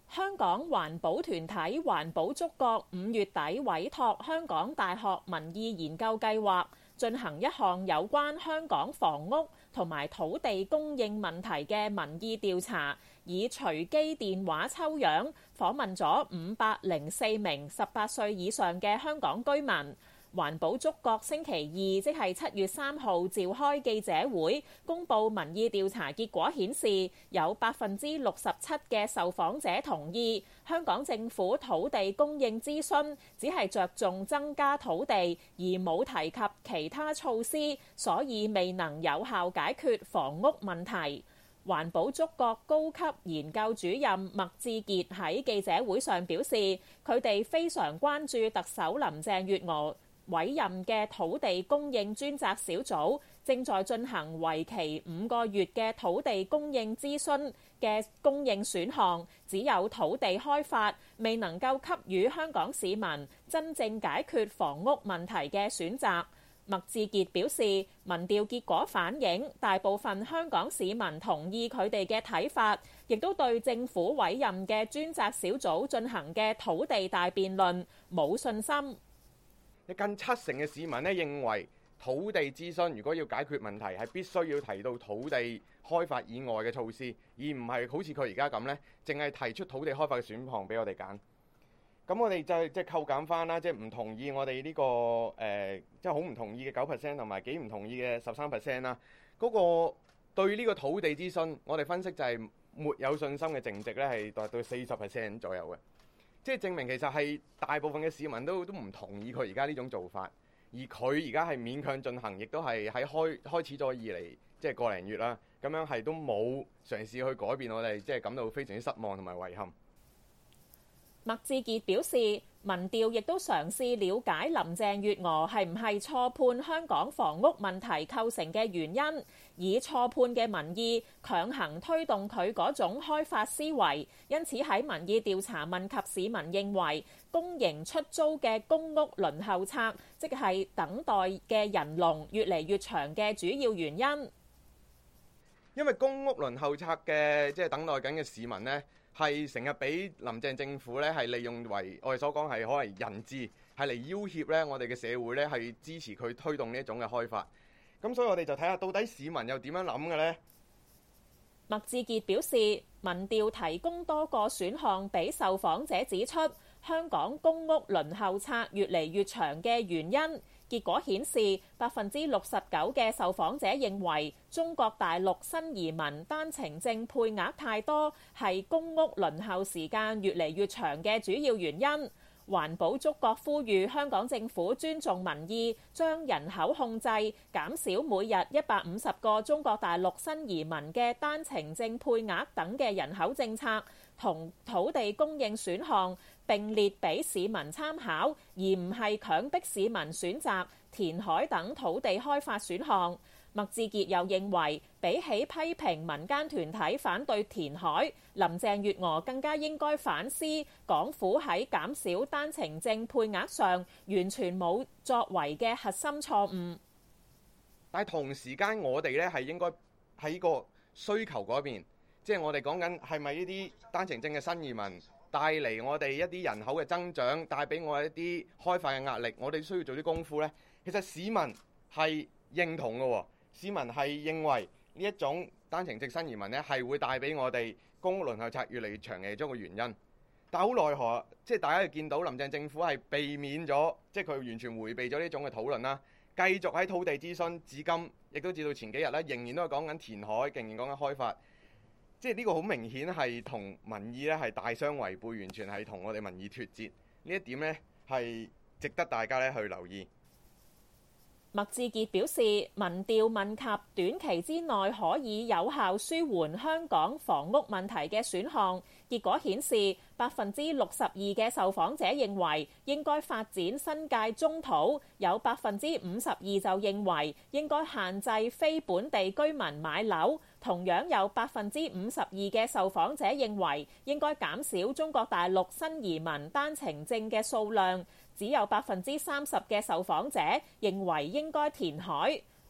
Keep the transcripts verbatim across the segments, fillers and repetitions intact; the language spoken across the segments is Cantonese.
香港環保團體環保觸覺五月底委託香港大學民意研究計劃進行一項有關香港房屋同埋土地供應問題嘅民意調查，以隨機電話抽樣訪問咗五百零四名十八歲以上嘅香港居民。環保觸覺星期二，即係七月三號召開記者會，公佈民意調查結果顯示，有百分之六十七嘅受訪者同意香港政府土地供應諮詢只係着重增加土地，而冇提及其他措施，所以未能有效解決房屋問題。環保觸覺高級研究主任麥志傑喺記者會上表示，佢哋非常關注特首林鄭月娥委任嘅土地供應專責小組正在進行為期五個月嘅土地供應諮詢嘅供應選項，只有土地開發，未能夠給予香港市民真正解決房屋問題嘅選擇。麥志傑表示，民調結果反映大部分香港市民同意佢哋嘅睇法，亦都對政府委任嘅專責小組進行嘅土地大辯論冇信心。 近七成嘅市民咧認為土地諮詢如果要解決問題，係必須要提到土地開發以外嘅措施，而唔係好似佢而家咁呢，淨係提出土地開發嘅選項俾我哋揀。咁我哋就即係扣減翻啦，即係唔同意我哋呢、這個誒，即係好唔同意嘅九 percent 同埋幾唔同意嘅十三 percent 啦。嗰、那個對呢個土地諮詢，我哋分析就係沒有信心嘅淨值咧，係達到四十 percent 左右嘅。即係證明其實係大部分嘅市民都都唔同意佢而家呢種做法，而佢而家係勉強進行，亦都係喺開開始咗以嚟，即係個零月啦，咁樣係都冇嘗試去改變我哋，即係感到非常之失望同埋遺憾。 麥志傑表示，民調亦都嘗試了解林鄭月娥係唔係錯判香港房屋問題構成嘅原因，以錯判嘅民意強行推動佢嗰種開發思維。因此喺民意調查問及市民認為公營出租嘅公屋輪候冊，即係等待嘅人龍越嚟越長嘅主要原因。 因為公屋輪候冊嘅即係等待緊嘅市民呢，係成日俾林鄭政府咧係利用為我哋所講係可能人質，係嚟要挾咧我哋嘅社會咧係支持佢推動呢一種嘅開發。咁所以我哋就睇下到底市民又點樣諗嘅呢？ 麥志傑表示，民調提供多個選項俾受訪者指出香港公屋輪候冊越嚟越長嘅原因。結果顯示，百分之六十九嘅受訪者認為中國大陸新移民單程證配額太多，係公屋輪候時間越嚟越長嘅主要原因。環保觸覺呼籲香港政府尊重民意，將人口控制，減少每日一百五十個中國大陸新移民嘅單程證配額等嘅人口政策同土地供應選項並列俾市民參考，而唔係強迫市民選擇填海等土地開發選項。麥志傑又認為，比起批評民間團體反對填海，林鄭月娥更加應該反思港府喺減少單程證配額上完全冇作為嘅核心錯誤。 但係同時間，我哋咧係應該喺個需求嗰邊，即係我哋講緊係咪呢啲單程證嘅新移民帶嚟我哋一啲人口嘅增長，帶俾我一啲開發嘅壓力，我哋需要做啲功夫呢。其實市民係認同嘅喎。市民係認為呢一種單程證新移民呢係會帶俾我哋公屋輪候冊越嚟越長嘅其中一個原因。但好奈何，即係大家見到林鄭政府係避免咗，即係佢完全迴避咗呢種嘅討論啦。繼續喺土地諮詢，至今亦都至到前幾日咧，仍然都係講緊填海，仍然講緊開發。即係呢個好明顯係同民意咧係大相違背，完全係同我哋民意脫節。呢一點呢係值得大家咧去留意。 麥志傑表示，民調問及短期之內可以有效舒緩香港房屋問題嘅選項，結果顯示百分之六十二嘅受訪者認為應該發展新界中土，有百分之五十二就認為應該限制非本地居民買樓，同樣有百分之五十二嘅受訪者認為應該減少中國大陸新移民單程證嘅數量。只有百分之三十嘅受訪者認為應該填海。麥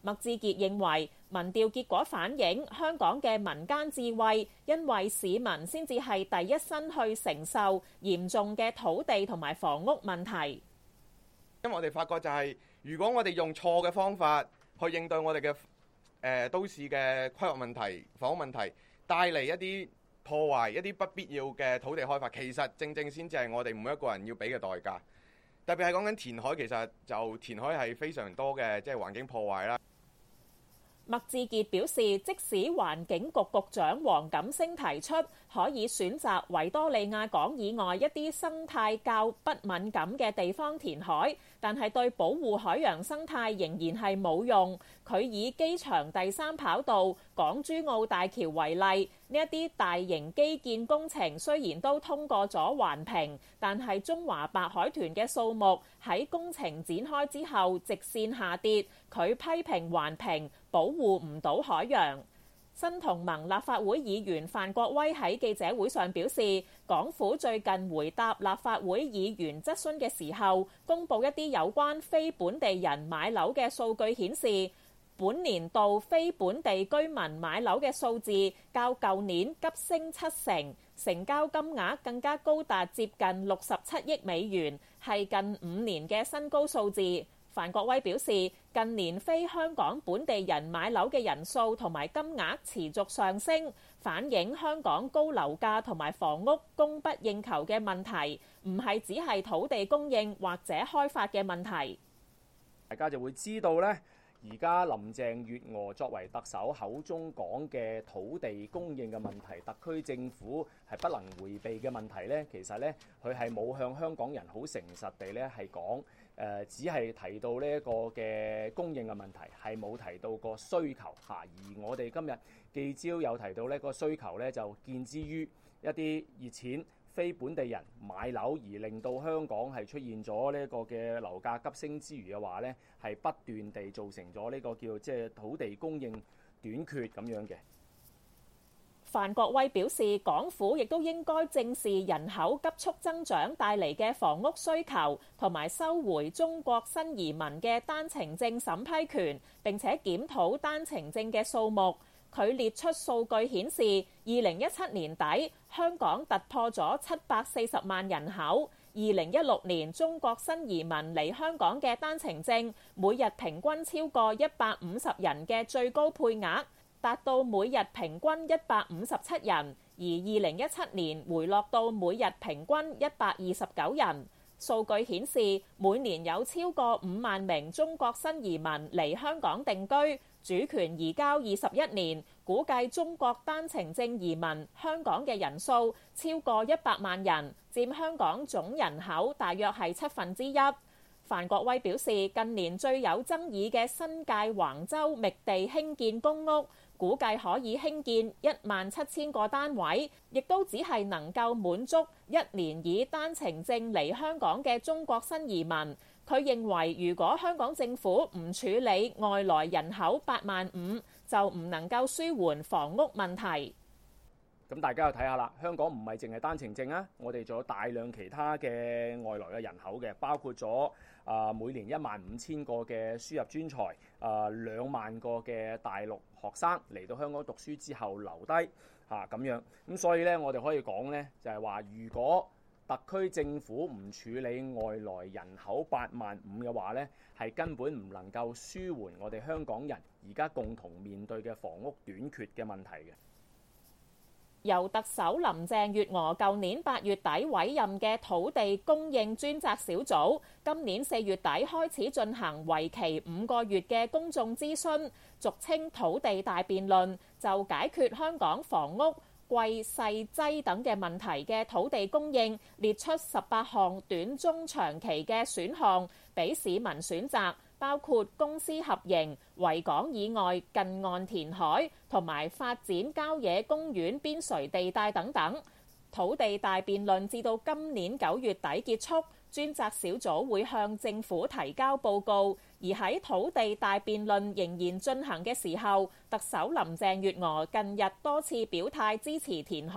麥志傑認為，民調結果反映香港嘅民間智慧，因為市民先至係第一身去承受嚴重嘅土地同埋房屋問題。 因為我哋發覺就係、是，如果我哋用錯嘅方法去應對我哋嘅誒都市嘅規劃問題、房屋問題，帶嚟一啲破壞、一啲不必要嘅土地開發，其實正正先至係我哋每一個人要俾嘅代價。特別係講緊填海，其實就填海係非常多嘅，即係環境破壞啦。 麥志傑表示，即使環境局局長黃錦星提出可以選擇維多利亞港以外一啲生態較不敏感嘅地方填海，但係對保護海洋生態仍然係冇用。佢以機場第三跑道、港珠澳大橋為例，呢一啲大型基建工程雖然都通過咗環評，但係中華白海豚嘅數目喺工程展開之後直線下跌。佢批評環評保護唔到海洋。新同盟立法會議員范國威喺記者會上表示，港府最近回答立法會議員質詢嘅時候，公布一啲有關非本地人買樓嘅數據，顯示本年度非本地居民買樓嘅數字較舊年急升七成，成交金額更加高達接近六十七億美元，係近五年嘅新高數字。范國威表示，近年非香港本地人買樓嘅人數同埋金額持續上升，反映香港高樓價同埋房屋供不應求嘅問題，唔係只係土地供應或者開發嘅問題。 大家就會知道呢，而家林鄭月娥作為特首口中講嘅土地供應嘅問題，特區政府係不能迴避嘅問題呢，其實呢，佢係冇向香港人好誠實地呢係講。誒、呃、只係提到呢一個嘅供應嘅問題，係冇提到個需求嚇。而我哋今日記招有提到呢個需求呢，就見之於一啲熱錢非本地人買樓，而令到香港係出現咗呢一個嘅樓價急升之餘嘅話呢，係不斷地造成咗呢個叫即係土地供應短缺咁樣嘅。 范國威表示，港府亦都應該正視人口急速增長帶嚟嘅房屋需求，同埋收回中國新移民嘅單程證審批權，並且檢討單程證嘅數目。佢列出數據顯示，二零一七年底香港突破咗七百四十萬人口。二零一六年中國新移民嚟香港嘅單程證每日平均超過一百五十人嘅最高配額，達到每日平均一百五十七人，而二零一七年回落到每日平均一百二十九人。數據顯示，每年有超過五萬名中國新移民嚟香港定居，主權移交二十一年，估計中國單程證移民香港嘅人數超過一百萬人，佔香港總人口大約係七分之一。范國威表示，近年最有爭議嘅新界橫洲覓地興建公屋，估計可以興建一萬七千個單位，亦都只係能夠滿足一年以單程證嚟香港嘅中國新移民。佢認為，如果香港政府唔處理外來人口八萬五，就唔能夠舒緩房屋問題。 咁大家又睇下啦，香港唔係淨係單程證啊，我哋仲有大量其他嘅外來嘅人口嘅，包括咗啊、呃、每年一萬五千個嘅輸入專才，啊、呃、兩萬個嘅大陸學生嚟到香港讀書之後留低嚇咁樣。咁所以咧，我哋可以講咧，就係、是、話如果特區政府唔處理外來人口八萬五嘅話咧，係根本唔能夠舒緩我哋香港人而家共同面對嘅房屋短缺嘅問題嘅。 由特首林鄭月娥舊年八月底委任嘅土地供應專責小組，今年四月底開始進行為期五個月嘅公眾諮詢，俗稱土地大辯論，就解決香港房屋貴細擠等嘅問題嘅土地供應，列出十八項短中長期嘅選項俾市民選擇，包括公私合營、維港以外近岸填海同埋發展郊野公園邊陲地帶等等。土地大辯論至到今年九月底結束，專責小組會向政府提交報告。而喺土地大辯論仍然進行嘅時候，特首林鄭月娥近日多次表態支持填海，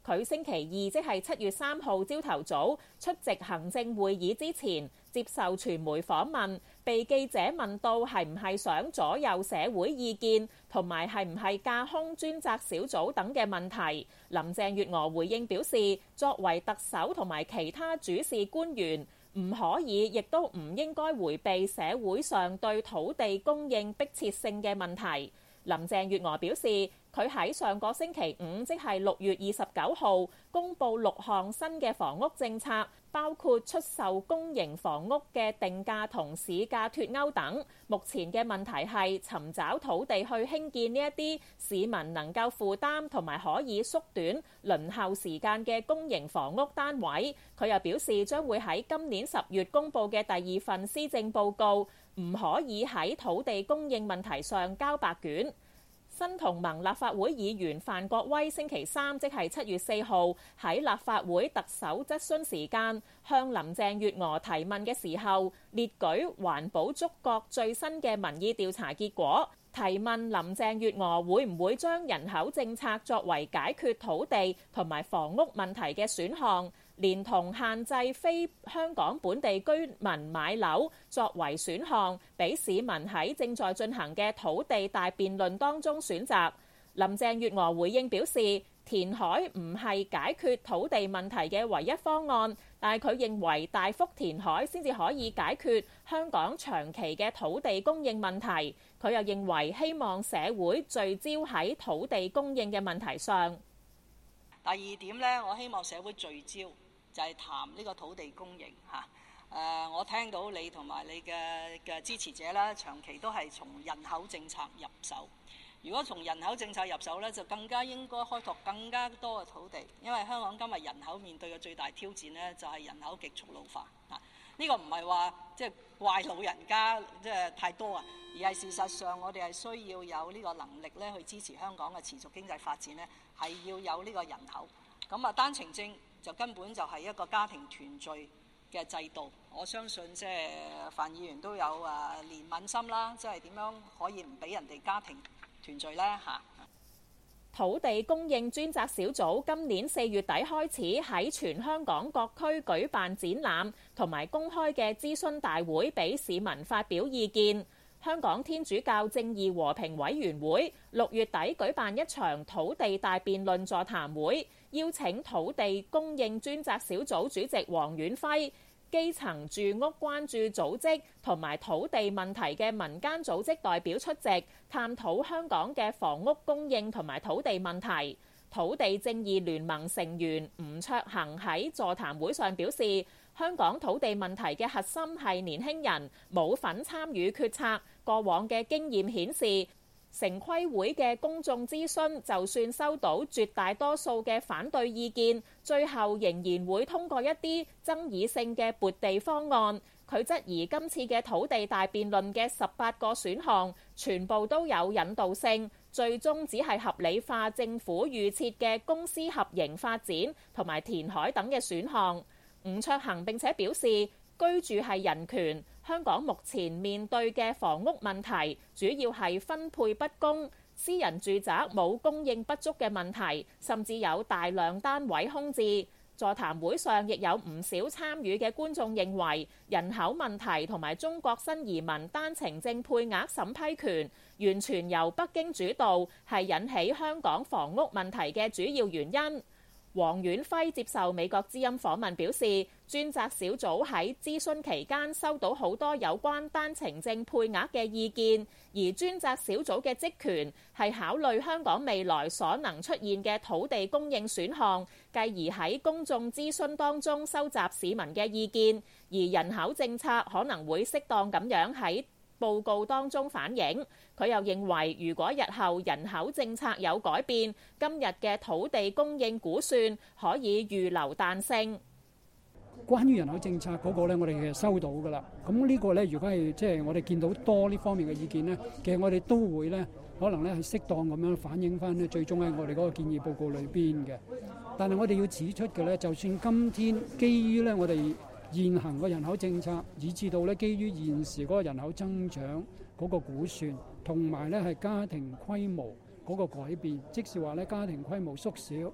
佢星期二即係七月三號朝頭早出席行政會議之前，接受傳媒訪問，被記者問到係唔係想左右社會意見，同埋係唔係架空專責小組等嘅問題，林鄭月娥回應表示，作為特首同埋其他主事官員，唔可以亦都唔應該迴避社會上對土地供應迫切性嘅問題。林鄭月娥表示，佢喺上個星期五，即係六月二十九號，公布六項新嘅房屋政策，包括出售公營房屋嘅定價同市價脫鈎等。目前嘅問題係尋找土地去興建呢一啲市民能夠負擔同埋可以縮短輪候時間嘅公營房屋單位。佢又表示，將會喺今年十月公布嘅第二份施政報告，唔可以喺土地供應問題上交白卷。新同盟立法會議員范國威星期三，即係七月四號喺立法會特首質詢時間，向林鄭月娥提問嘅時候，列舉環保觸覺最新嘅民意調查結果，提問林鄭月娥會唔會將人口政策作為解決土地同埋房屋問題嘅選項，連同限制非香港本地居民買樓作為選項，俾市民喺正在進行嘅土地大辯論當中選擇。林鄭月娥回應表示，填海唔係解決土地問題嘅唯一方案，但係佢認為大幅填海先至可以解決香港長期嘅土地供應問題。佢又認為希望社會聚焦喺土地供應嘅問題上。 第二點呢，我希望社會聚焦就係談呢個土地供應嚇。誒，我聽到你同埋你嘅嘅支持者啦，長期都係從人口政策入手。如果從人口政策入手呢，就更加應該開拓更加多嘅土地，因為香港今日人口面對嘅最大挑戰呢，就係人口極速老化啊！呢個唔係話即係怪老人家即係太多啊，而係事實上我哋係需要有呢個能力咧去支持香港嘅持續經濟發展呢，係要有呢個人口。咁啊，單程證就根本就係一個家庭團聚嘅制度。我相信即係范議員都有誒憐憫心啦，即係點樣可以唔俾人哋家庭團聚呢？嚇。 土地供應專責小組今年四月底開始喺全香港各區舉辦展覽同埋公開嘅諮詢大會，俾市民發表意見。香港天主教正義和平委員會六月底舉辦一場土地大辯論座談會，邀請土地供應專責小組主席黃遠輝、基層住屋關注組織同埋土地問題嘅民間組織代表出席，探討香港嘅房屋供應同埋土地問題。土地正義聯盟成員吳卓恆喺座談會上表示，香港土地問題嘅核心係年輕人冇份參與決策。過往嘅經驗顯示，城規會嘅公眾諮詢就算收到絕大多數嘅反對意見，最後仍然會通過一啲爭議性嘅撥地方案。佢質疑今次嘅土地大辯論嘅十八個選項全部都有引導性，最終只係合理化政府預設嘅公私合營發展同埋填海等嘅選項。吳卓恆並且表示，居住係人權，香港目前面對嘅房屋問題主要係分配不公，私人住宅冇供應不足嘅問題，甚至有大量單位空置。座談會上亦有唔少參與嘅觀眾認為，人口問題同埋中國新移民單程證配額審批權完全由北京主導，係引起香港房屋問題嘅主要原因。黃遠輝接受美國之音訪問表示，專責小組喺諮詢期間收到好多有關單程證配額嘅意見，而專責小組嘅職權係考慮香港未來所能出現嘅土地供應選項，繼而喺公眾諮詢當中收集市民嘅意見，而人口政策可能會適當咁樣喺報告當中反映。佢又認為，如果日後人口政策有改變，今日嘅土地供應估算可以預留彈性。 關於人口政策嗰個咧，我哋其實收到㗎啦。咁呢個咧，如果係即係我哋見到多呢方面嘅意見咧，其實我哋都會咧，可能咧係適當咁樣反映翻咧，最終喺我哋嗰個建議報告裏邊嘅。但係我哋要指出嘅咧，就算今天基於咧我哋現行嘅人口政策，以至到咧基於現時嗰個人口增長嗰個估算，同埋咧係家庭規模嗰個改變，即是話咧家庭規模縮小，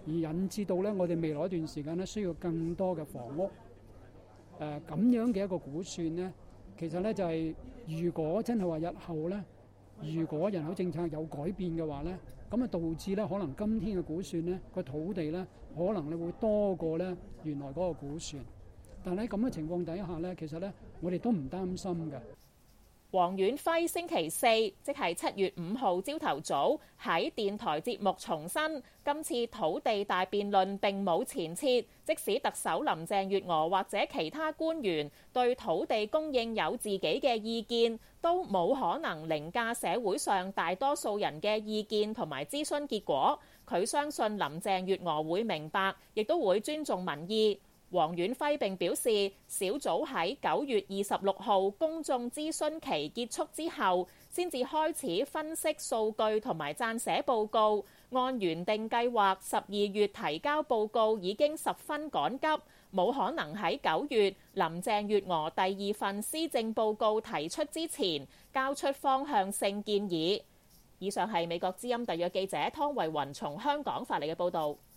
而引致到咧我哋未來一段時間咧需要更多嘅房屋。誒、呃、咁樣嘅一個估算咧，其實咧就係、是、如果真係話日後咧，如果人口政策有改變嘅話咧，咁啊導致咧可能今天嘅估算咧個土地咧可能咧會多過咧原來嗰個估算。但喺咁嘅情況底下咧，其實咧我哋都唔擔心嘅。 黃遠輝星期四，即係七月五號朝頭早喺電台節目重申，今次土地大辯論並冇前設，即使特首林鄭月娥或者其他官員對土地供應有自己嘅意見，都冇可能凌駕社會上大多數人嘅意見同埋諮詢結果。佢相信林鄭月娥會明白，亦都會尊重民意。黃遠輝並表示，小組喺九月二十六號公眾諮詢期結束之後，先至開始分析數據同埋撰寫報告。按原定計劃，十二月提交報告已經十分趕急，冇可能喺九月林鄭月娥第二份施政報告提出之前交出方向性建議。以上係美國之音特約記者湯慧雲從香港發嚟嘅報導。